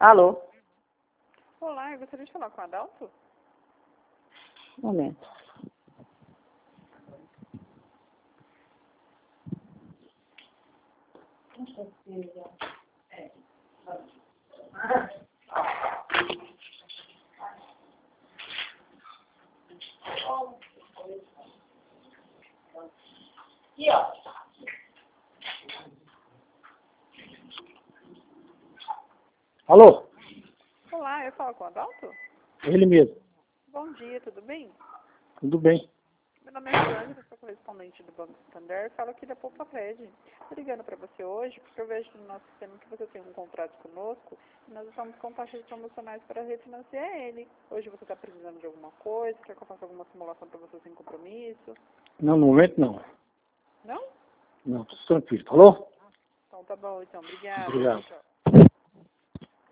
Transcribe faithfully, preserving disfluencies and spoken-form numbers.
Alô? Olá, eu gostaria de falar com o Adalto. Um momento. Alô? Olá, eu falo com o Adalto? Ele mesmo. Bom dia, tudo bem? Tudo bem. Meu nome é Rosângela, sou correspondente do Banco Santander, falo aqui da Poupa Fred. Estou ligando para você hoje porque eu vejo no nosso sistema que você tem um contrato conosco e nós estamos com taxas promocionais para refinanciar ele. Hoje você está precisando de alguma coisa, quer que eu faça alguma simulação para você sem compromisso? Não, no momento não. Não? Não, tô tranquilo. Alô? Então tá bom, então. Obrigada. Obrigado. Tchau.